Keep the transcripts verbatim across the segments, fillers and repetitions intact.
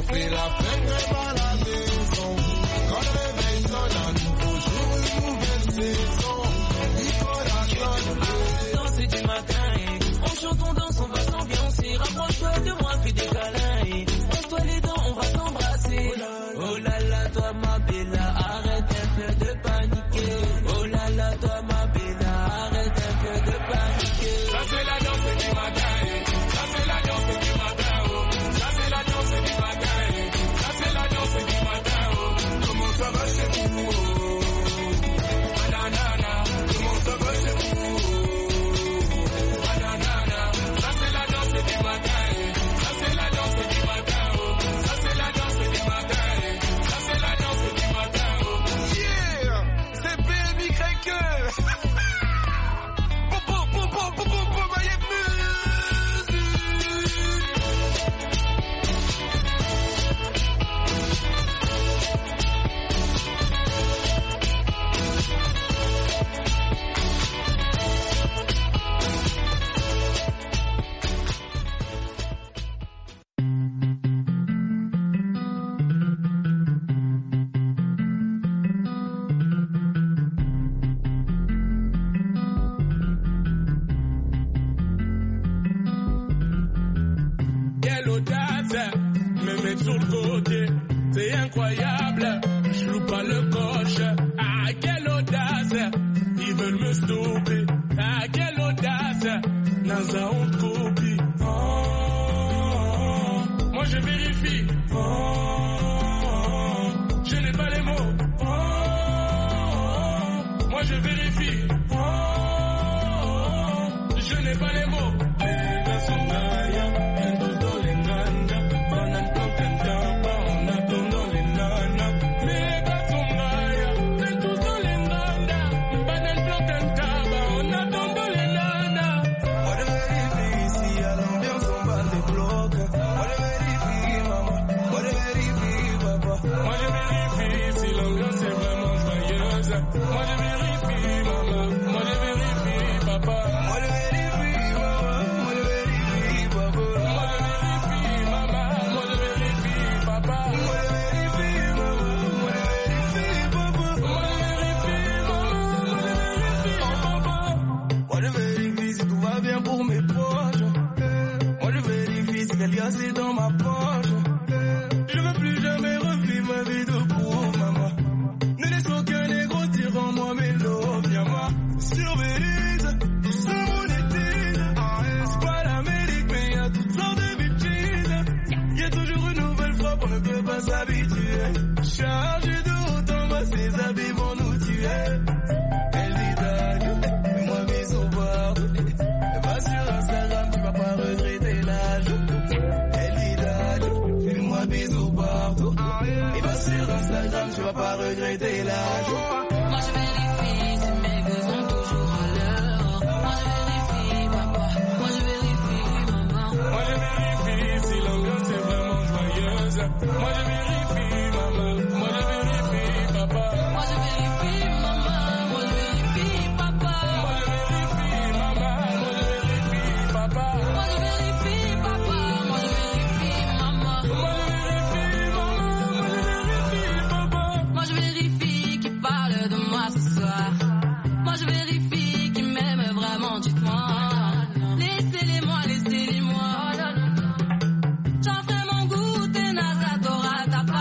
fait la fête devant la maison. Quand le réveil sonne, à nouveau jour, une nouvelle saison. Nicolas Claude. Danser du matin, eh. On chante, on danse, on va s'ambiancer. Rapproche-toi de moi, fais des câlins, eh. Lance-toi les dents, on va s'embrasser. Oh là là, toi ma bella, arrête un peu de paniquer. Oh là là, toi ma bella, arrête un peu de paniquer. Ça c'est la danse du matin, eh. Ça c'est la danse du matin, oh. Ça c'est la danse du matin, eh. Ça c'est la danse du matin, oh. Comment ça va chez vous, oh. Nanana, comment ça va chez vous, oh. Nanana, ça c'est la danse du matin, eh. Ça c'est la danse du matin, oh. Ça c'est la danse du matin, eh. Ça c'est la danse du matin, oh. Yeah, c'est B M Y. Popo, popo, popo, popo, y a quelle audace, me mettre sur le côté, c'est incroyable, je loupe pas le coche. Ah, quelle audace, ils veulent me stopper. Ah, quelle audace, Naza on te copie. Oh, oh, oh, moi je vérifie. Oh, oh, oh, je n'ai pas les mots. Oh, oh, oh, moi je vérifie. Oh, oh, oh, je n'ai pas les mots. Moi je vérifie maman, moi je vérifie papa. Moi je vérifie maman, moi je vérifie papa. Moi je vérifie maman, moi je vérifie papa. Moi je vérifie maman, moi je vérifie papa. Moi je vérifie maman, moi je vérifie papa. Moi je vérifie si tout va bien pour mes proches. Moi je vérifie si quelqu'un c'est dans ma poche. Je veux plus jamais revivre ma vie de pauvre maman. Ne laisse aucun négro dire en moi mes lots, viens moi surveillise, je monétise. C'est pas l'Amérique mais y'a toutes sortes de bêtises. Y'a toujours une nouvelle frappe, on ne peut pas s'habituer. Chargé de haut en bas, ses habits vont nous tuer. Elle dit d'ailleurs, fais-moi bisous partout. Va sur Instagram, tu vas pas regretter l'âge. Elle dit d'ailleurs, fais-moi bisous partout. Et va sur Instagram, tu vas pas regretter l'âge. Moi je vérifie si mes gars sont toujours à l'heure. Moi je vérifie papa, moi je vérifie maman. Moi je vérifie si l'ambiance est vraiment joyeuse. Moi je vérifie maman, moi je vérifie papa. Moi je vérifie maman, moi je vérifie papa. Moi je vérifie maman, moi je vérifie papa. Moi je vérifie papa, moi je vérifie maman. Moi je vérifie maman, moi je vérifie papa. Moi je vérifie qui parle de moi ce soir. Moi je vérifie qui m'aime vraiment, dites-moi. Laissez-les-moi, laissez-les-moi. J'en ferai mon goût, t'es Naza, t'auras ta part.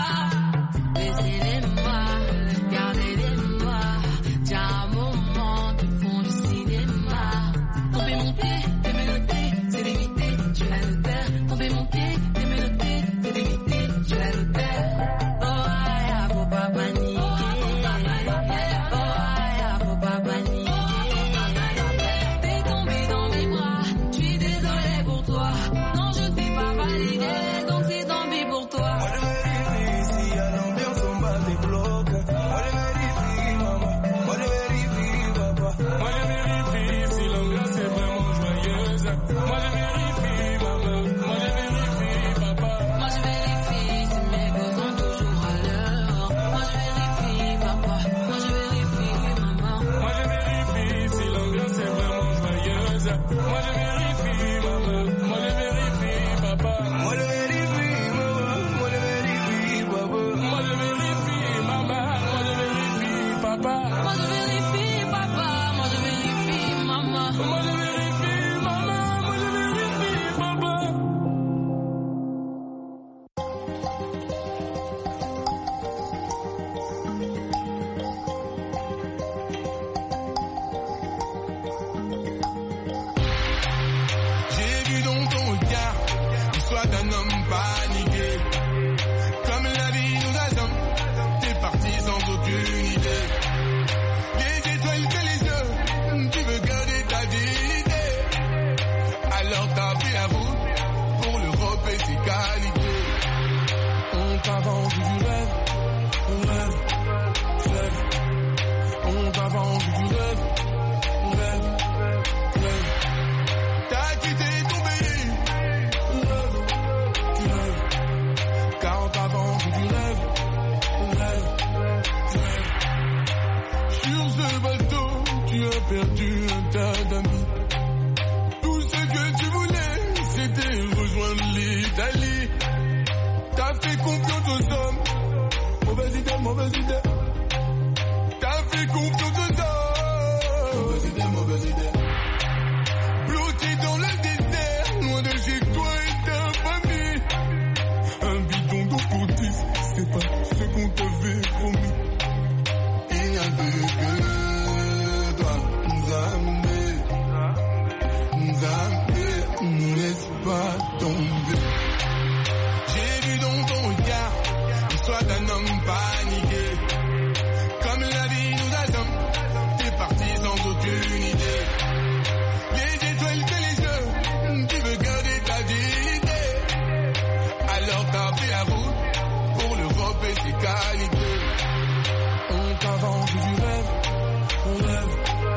tapé la route pour l'Europe et ses qualités. On t'a vendu du rêve, on rêve,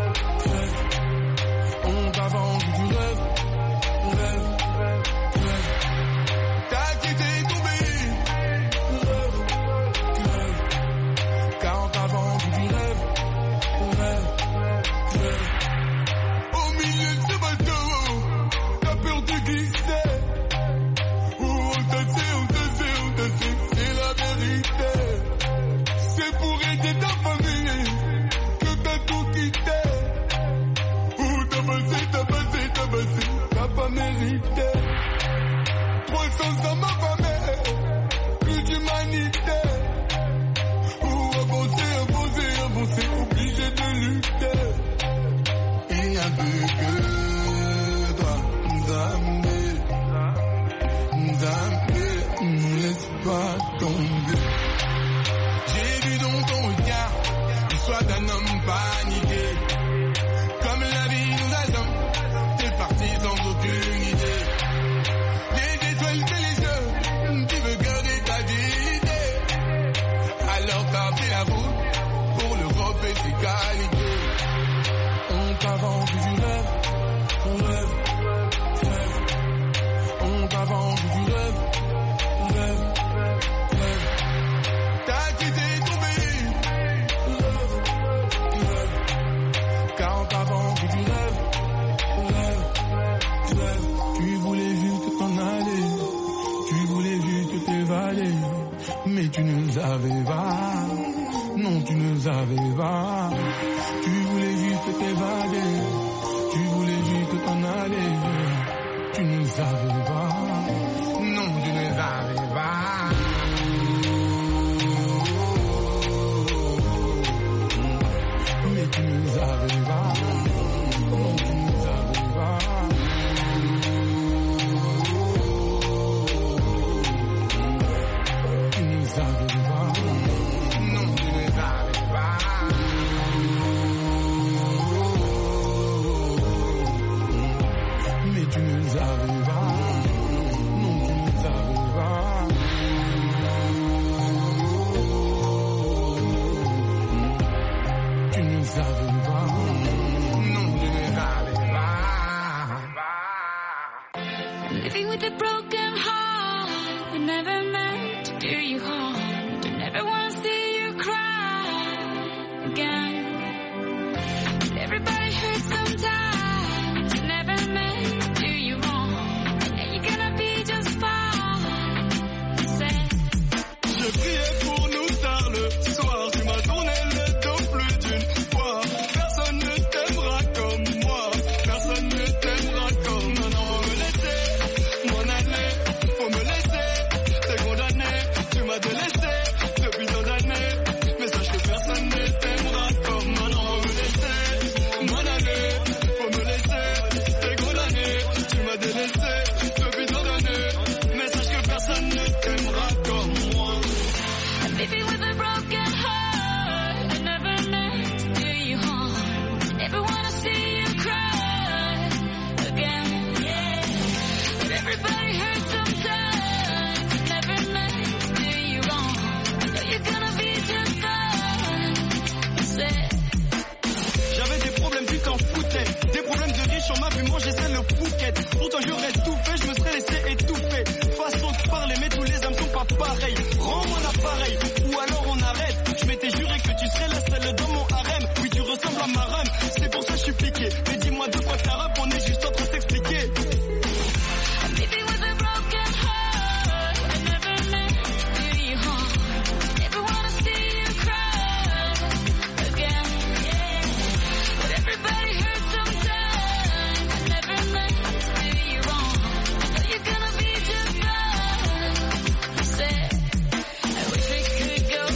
rêve. On t'a vendu du rêve, on rêve, rêve. T'as quitté ton pays, rêve, rêve. Car on t'a vendu du rêve, on rêve, rêve. Au milieu de ce bateau, t'as perdu qui c'est. Oh, on t'a sait, on t'a sait, on t'a sait, c'est la vérité. C'est pour aider ta famille que t'as tout quitté. Oh, t'as passé, t'as passé, t'as passé, t'as pas mérité. trois cents ans ma famille, plus d'humanité. Oh, avancer, avancer, avancer, obligé de lutter. Il n'y a plus que toi, Nzambe, Nzambe, ne laisse pas tomber. J'ai vu dans ton regard l'histoire d'un homme paniqué. Comme la vie nous assomme, t'es parti sans aucune idée. Les étoiles c'est les yeux, tu veux garder ta dignité. Alors t'as fait la route pour l'Europe et ses qualités. On t'a vendu du rêve, on rêve, rêve. On t'a vendu du rêve, on rêve, rêve. T'as quitté ton pays, rêve, rêve. Car on t'a vendu du rêve, rêve, rêve. Tu voulais juste t'en aller, tu voulais juste t'évader. Mais tu ne savais pas, non tu ne savais pas. Tu voulais juste t'évader, tu voulais juste t'en aller. Tu ne savais pas, non tu ne savais pas. Mais tu ne savais pas, non tu ne savais pas. Tu ne savais pas, non tu ne savais pas. Mais tu ne savais pas, non tu ne savais pas. Tu ne savais pas, non tu ne savais pas. Living with a broken heart, I never meant to do you harm. I never want to see you cry again. Everybody hurts sometimes, I never meant to do you wrong. And you're gonna be just fine. Say, Je priais pour nous tard le soir, tu m'as tourné le dos plus d'une fois. Personne ne t'aimera comme moi, personne ne t'aimera comme moi. Non, faut me laisser, m'en aller, faut me laisser. T'es condamné, tu m'as délaissé depuis tant d'années. Mais sache que personne ne t'aimera comme moi. Non, faut me laisser, m'en aller, faut me laisser. T'es condamné, tu m'as délaissé depuis tant d'années. Mais sache que personne ne t'aimera comme moi. I'm living with a broken heart, I never meant to do you harm. I never want to see you cry again. Yeah. But everybody hurts sometimes, I never meant to do you wrong. I know you're gonna be just fine. Say, J'avais des problèmes, tu t'en foutais. Des problèmes de riches, on m'a vu manger c'est le Phuket. Pourtant j'aurais tout fait, je me serais laissé étouffer. Façon de parler, mais tous les âmes sont pas pareils. Rends-moi l'appareil, ou alors on arrête. Je m'étais juré que tu serais la seule dans mon harem. Oui, tu ressembles à ma reine, c'est pour ça que je suis piqué. Mais dis-moi de quoi ta rap, on est juste en train de s'expliquer. I'm living with a broken heart, I never meant to do you harm. I never want to see you cry again. Yeah. But everybody hurts sometimes, I never meant to do you wrong. I know you're gonna be just fine. Say, I wish we could go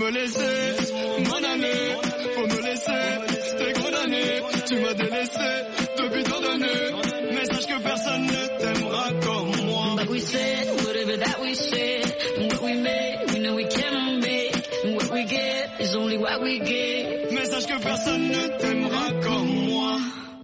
me laisser, condamné, faut me laisser, t'es condamné, tu m'as délaissé depuis tant d'années, mais sache que personne ne t'aimera comme moi. But we said whatever that we said, and what we made, we know we cannot make, and what we get is only what we get. Mais sache que personne ne t'aimera comme moi.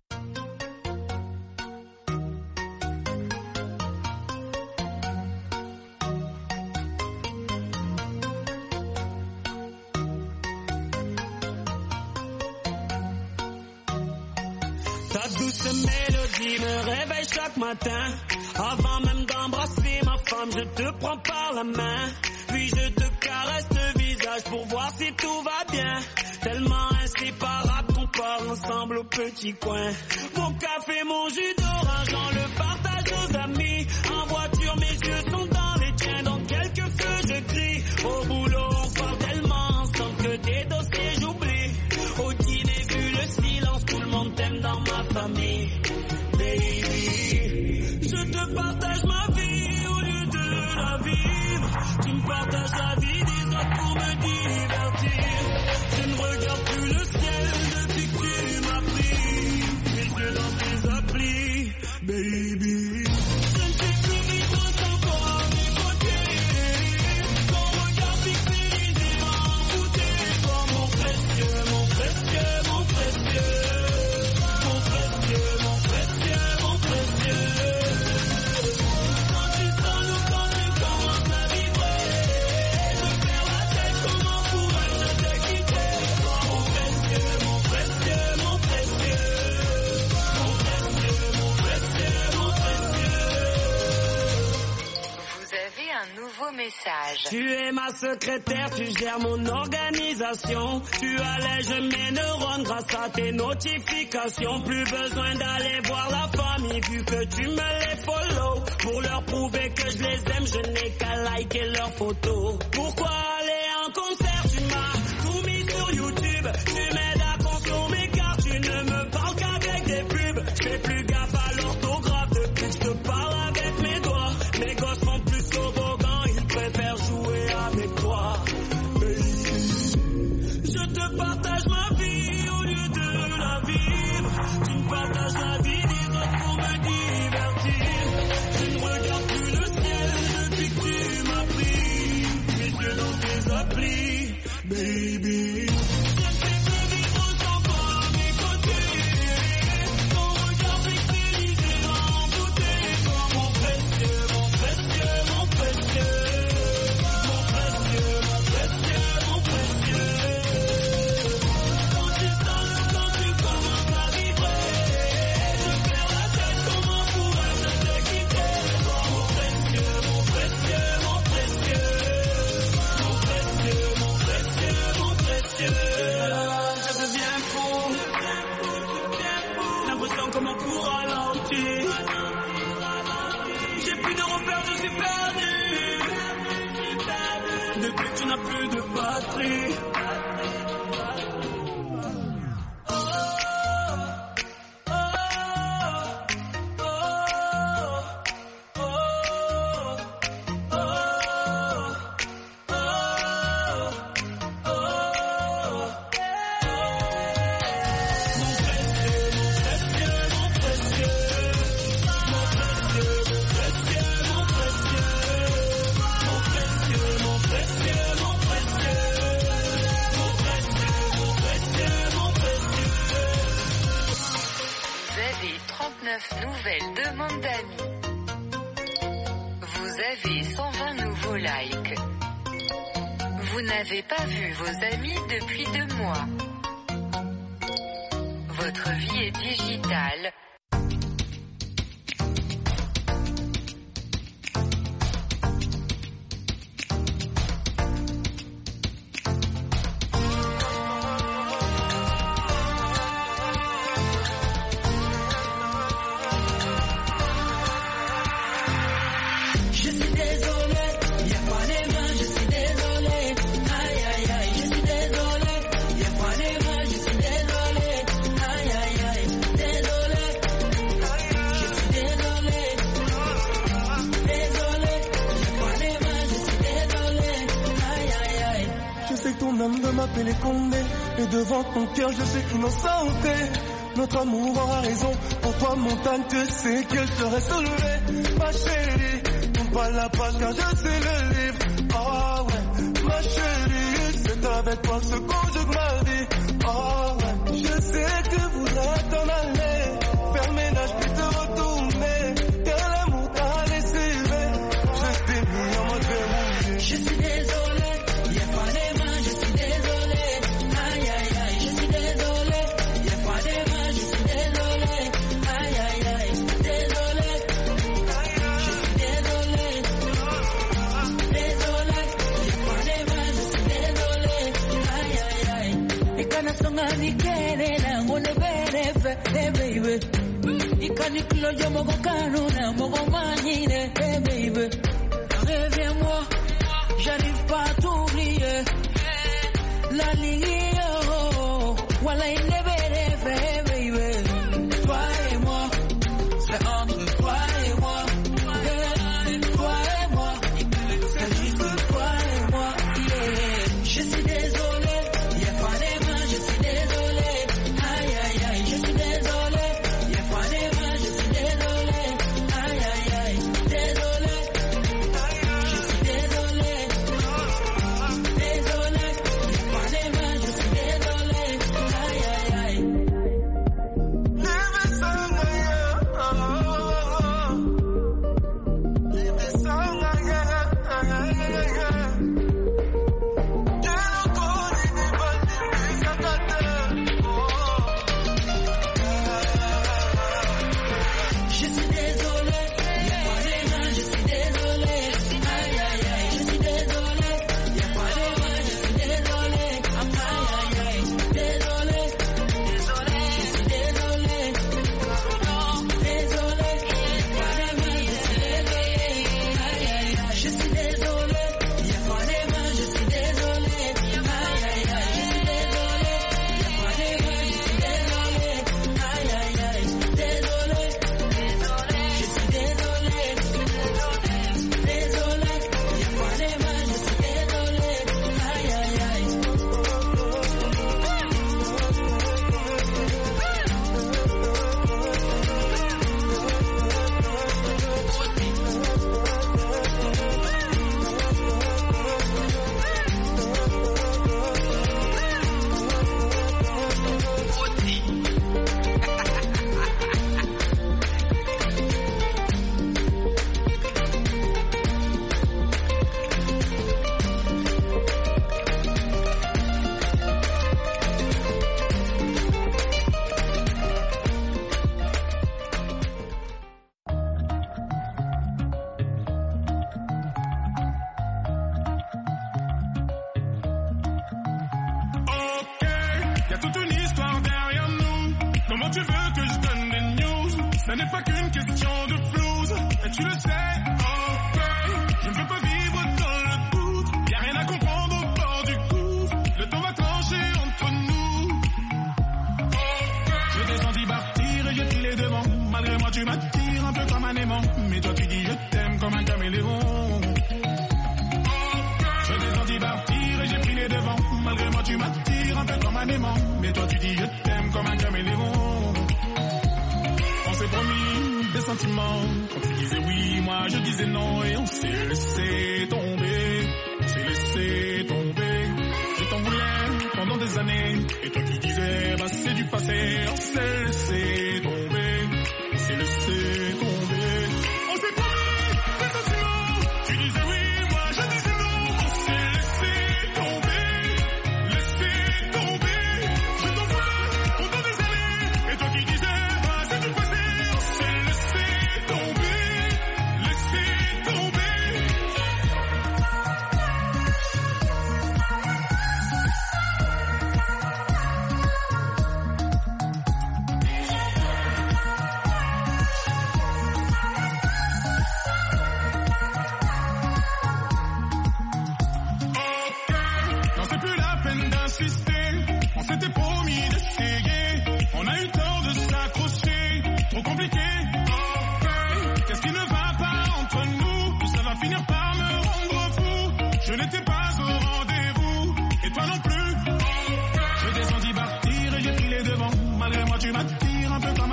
Ta douce mélodie me réveille chaque matin. Avant même d'embrasser ma femme, je te prends par la main. Puis je te caresse le visage pour voir si tout va bien. Tellement inséparable qu'on part ensemble au petit coin. Mon café, mon jus d'orange, on le partage aux amis. En voiture, mes yeux sont dans les tiens. Dans quelques feux, je crie. Au boulot, on parle tellement ensemble que des dossiers j'oublie. Au dîner, vu le silence, tout le monde t'aime dans ma famille. Baby, je te partage ma vie au lieu de la vivre. Tu me partages la vie des autres pour me divertir. Je ne regarde plus le ciel depuis que tu m'as pris. Mes yeux dans tes applis, baby. Je ne sais plus vivre sans toi à mes côtés. Ton regard fixé, les yeux envoûtés. Toi mon précieux, mon précieux, mon précieux. Mon précieux, mon précieux, mon précieux. Quand tu sonnes ou quand tu commences à vibrer, je perds la tête, comment pourrais-je te quitter? Toi mon précieux, mon précieux, mon précieux. Mon précieux, mon précieux, mon précieux. Vous avez un nouveau message. Tu es ma secrétaire, tu gères mon organisation. Tu allèges mes neurones grâce à tes notifications. Plus besoin d'aller voir la famille vu que tu me les follow. Pour leur prouver que je les aime, je n'ai qu'à liker leurs photos. Pourquoi aller en concert? Tu m'as tout mis sur YouTube. Tu m'aides à consommer car tu ne me parles qu'avec des pubs. Je fais plus gaffe à l'orthographe depuis que je te parle avec mes doigts. Mes gosses font plus toboggan, ils préfèrent jouer avec toi. Baby, je te partage ma vie au lieu de la vivre. Tu me partages la vie des autres pour me divertir. Je ne regarde plus le ciel depuis que tu m'as pris. Mes yeux dans tes applis, baby. Je ne sais plus vivre sans toi à mes côtés. Ton regard fixé, les yeux envoûtés. Toi mon précieux, mon précieux, mon précieux. Mon précieux, mon précieux, mon précieux. Quand tu sonnes, quand tu commences à vibrer, je perds la tête, comment pourrais-je te quitter? Toi mon précieux, mon précieux, mon précieux. Mon précieux, mon précieux, mon précieux. Je deviens fou, l'impression comment pour ralentir. J'ai plus de repères, je suis perdu. Depuis que tu n'as plus de batterie. Oh, oh, oh, oh, oh, oh. Mon précieux, mon précieux, mon précieux. Mon précieux, mon précieux, mon précieux. Mon précieux, mon précieux, mon précieux. Mon précieux, mon précieux, mon précieux. Vous avez trente-neuf nouvelles demandes d'amis. Vous avez cent vingt nouveaux likes. Vous n'avez pas vu vos amis depuis deux mois. Votre vie est digitale. Je suis désolé, y'a pas les mains, je suis désolé. Aïe aïe aïe, je suis désolé, y'a pas les mains, je suis désolé. Aïe aïe aïe, désolé. même de m'appeler Condé. Et devant ton cœur, je suis innocenté. Notre amour aura raison. Pour toi, montagne, tu sais que je serai soulevé. Ma chérie, tourne pas la page car je sais le livre. Ah oh, ouais, ma chérie, c'est avec toi que se conjugue ma vie. Ah oh, ouais, je sais que tu voudrais t'en aller. Faire ménage puis te retourner. Car l'amour t'a lessivé. Je t'ai mis en mode verrouillé. Je suis désolé, y'a pas des mains, je suis désolé. Aïe aïe aïe, je suis désolé. Y'a pas des mains, je suis désolé. Aïe aïe aïe, désolé. Je suis désolé. Désolé, y'a pas des mains, je suis désolé. Aïe aïe aïe. Et quand on a dit qu'elle est là, on est belle, hey baby. Ikaniklo yo mogo kanuna, mogo manine, hey baby. Reviens-moi, j'arrive pas à t'oublier. La ligne, oh, voilà il never ever, baby. Toi et moi, c'est entre toi et moi. Toi et moi, c'est juste toi et moi. Yeah. Je suis désolé, y'a pas des mains, je suis désolé. Aïe aïe aïe, je suis désolé. Y'a pas des mains, je suis désolé. Aïe aïe aïe, désolé. Je suis désolé. Désolé, y'a pas des mains, je suis désolé. Aïe aïe aïe. Leave it somewhere. Leave it somewhere. Quiero con mi body, Je suis désolé, y'a pas des mains, je suis désolé. Aïe aïe aïe, je suis désolé. Y'a pas des mains, je suis désolé. Aïe aïe aïe, désolé. Désolé, je suis désolé. Non, désolé. Y'a pas des mains, je suis désolé. Aïe aïe aïe, je suis désolé. Y'a pas des mains, je suis désolé. Aïe aïe aïe, je suis désolé. Y'a pas des mains, je suis désolé. Aïe aïe aïe, désolé. Je suis désolé, désolé, y'a pas des mains, je suis désolé, aïe aïe aïe. Ok, y a toute une histoire derrière nous. Comment tu veux que je donne des news? Ce n'est pas qu'une question de flouze, et tu le sais. Ok, je ne veux pas vivre dans le doute. Y a rien à comprendre au bord du gouffre. Le temps va trancher entre nous. Ok, je t'ai senti partir et j'ai pris les devants. Malgré moi tu m'attires un peu comme un aimant. Mais toi tu dis je t'aime comme un caméléon. Je t'ai senti partir et j'ai pris les devants. Malgré moi tu m'attires un peu comme un aimant. Mais toi tu dis je t'aime comme un caméléon. On s'est promis des sentiments. Quand tu disais oui, moi je disais non. Et on s'est laissé tomber. On s'est laissé tomber. Je t'en voulais pendant des années. Et toi qui disais bah c'est du passé. On s'est laissé tomber. On s'est laissé tomber. On s'est promis des sentiments. Tu disais oui, moi je disais non. On s'est laissé tomber. Laissé tomber. Je t'en voulais pendant des années. Et toi qui disais bah c'est du passé. On s'est laissé tomber. Laissé tomber.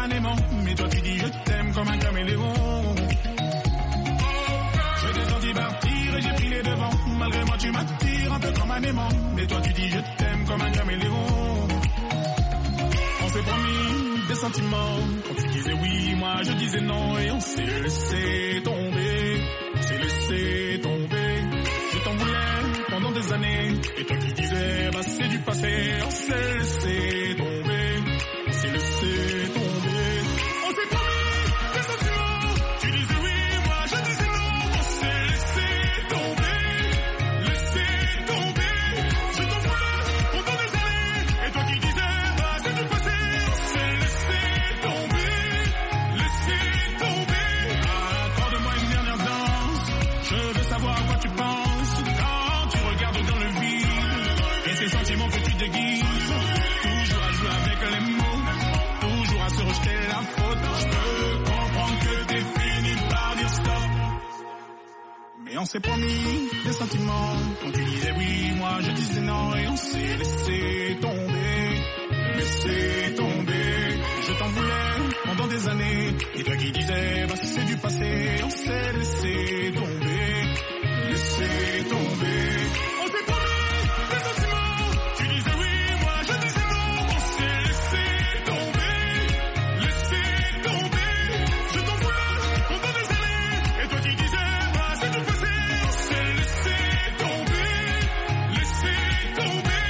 un aimant, mais toi tu dis je t'aime comme un caméléon. Je t'ai senti partir et j'ai pris les devants. Malgré moi tu m'attires un peu comme un aimant, mais toi tu dis je t'aime comme un caméléon. On s'est promis des sentiments, quand tu disais oui, moi je disais non, et on s'est laissé tomber, on s'est laissé tomber. Je t'en voulais pendant des années, et toi qui disais bah c'est du passé, on s'est laissé tomber, on s'est laissé tomber. On s'est promis des sentiments, tu disais oui, moi je disais non, on s'est laissé tomber, laissé tomber. Je t'en voulais pendant des années, et toi qui disais bah c'est du passé, on s'est laissé tomber, laissé tomber. Accorde-moi une dernière danse, je veux savoir à quoi tu penses quand tu regardes dans le vide et ces sentiments que tu déguises. Toujours à jouer avec les mots, toujours à se rejeter la faute. Je peux comprendre que t'es fini par dire stop, mais on s'est promis des sentiments. Quand tu disais oui, moi je disais non, et on s'est laissé tomber, laissé tomber. Je t'en voulais pendant des années, et toi qui disais bah c'est du passé, on s'est laissé tomber, laissé tomber. On s'est promis des sentiments, tu disais oui, moi je disais non, on s'est laissé tomber, laissé tomber. Je t'en voulais pendant des années, et toi qui disais bah c'est du passé, on s'est laissé tomber, laissé tomber.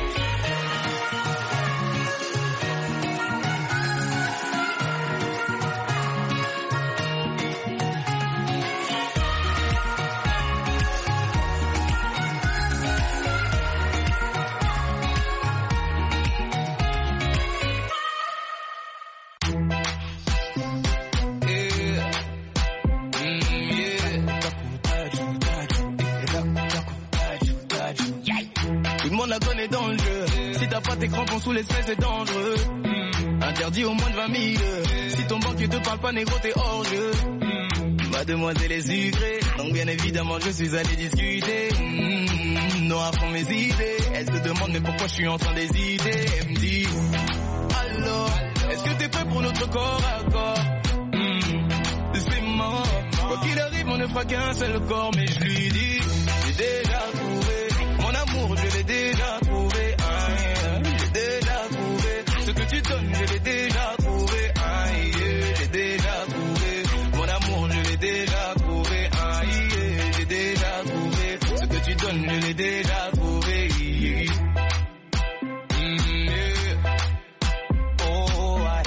Tout le monde la connaît dans le jeu. Si t'as pas tes crampons sous les fesses, c'est dangereux. Interdit au moins de vingt mille. Si ton banquier te parle pas, négro, t'es hors jeu. Mademoiselle est sucrée, donc bien évidemment je suis allé discuter. Mmh, non à fond mes idées. Elle se demande mais pourquoi je suis en train d'hésiter. Elle me dit alors, est-ce que t'es prêt pour notre corps à corps? Mmh, c'est mort. Quoi qu'il arrive, on ne fera qu'un seul corps. Mais je lui dis, j'ai déjà trouvé mon amour, je l'ai déjà trouvé. Ah, yeah. J'ai déjà trouvé ce que tu donnes, je l'ai déjà trouvé. Ah, yeah. J'ai déjà trouvé mon amour, je l'ai déjà trouvé. Ah, yeah. J'ai déjà trouvé ce que tu donnes, je l'ai déjà trouvé. Yeah. Mm, yeah. Oh, ah,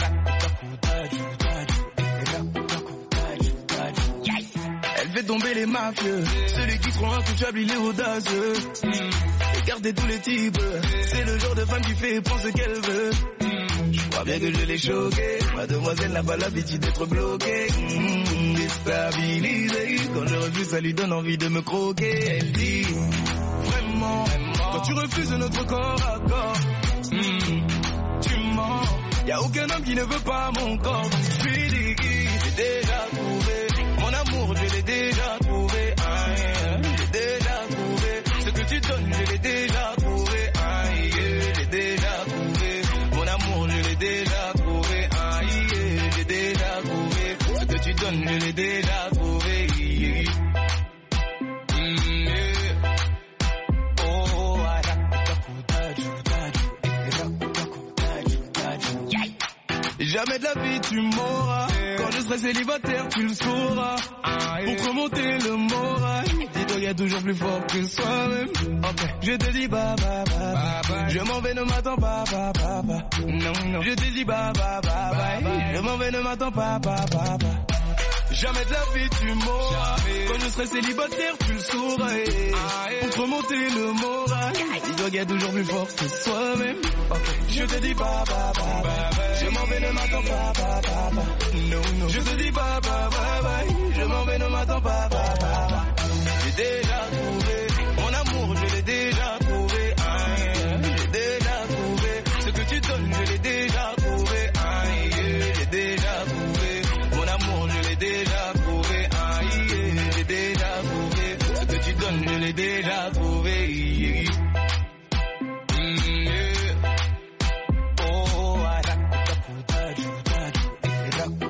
elle fait tomber les mafieux, celui qui seront intouchables, il est audacieux. Et garder tous les types, c'est le genre de femme qui fait prendre ce qu'elle veut. Je crois bien que je l'ai choquée, mademoiselle n'a pas l'habitude d'être bloquée. Mmh, déstabilisée, quand je refuse ça lui donne envie de me croquer. Elle dit, vraiment, quand tu refuses notre corps à corps, mmh, tu mens. Y'a aucun homme qui ne veut pas mon corps. Donc je lui dis, j'ai déjà trouvé mon amour, je l'ai déjà trouvé. Ah, yeah. J'ai déjà trouvé ce que tu donnes, je l'ai déjà trouvé. Ah, yeah. J'ai déjà trouvé mon amour, je l'ai déjà trouvé. Ah, yeah. J'ai déjà trouvé ce que tu donnes, je l'ai déjà trouvé. Yeah. Mm, yeah. Oh, ah, jamais de la vie tu m'auras. Quand je serai célibataire tu le sauras. Pour te remonter le moral, dis-toi y'a toujours plus fort que soi-même. Okay. Je te dis bah bah bah, bah, bah. Je m'en vais, ne m'attends pas bah bah bah. Non non. Je te dis bah bah bah, bah, bah. Je m'en vais, ne m'attends pas bah bah bah. Jamais de la vie tu m'auras. Quand je serai célibataire tu le sauras. Pour te remonter le moral, dis-toi qu'il y a toujours plus fort que soi-même. Okay. Je te dis bah bah bah, bah, bah. Je m'en vais, ne m'attends pas bah bah bah. Non non. Je te dis bah bah bah, bah. Je m'en vais, ne m'attends pas bah bah bah. J'ai déjà trouvé mon amour, je l'ai déjà trouvé. Ah, yeah. J'ai déjà trouvé ce que tu donnes, je l'ai déjà trouvé. Ah, yeah. J'ai déjà trouvé mon amour, je l'ai déjà trouvé. Ah, yeah. J'ai déjà trouvé ce que tu donnes, je l'ai déjà trouvé. Yeah. Mm, yeah. Oh, ah, bad. It rock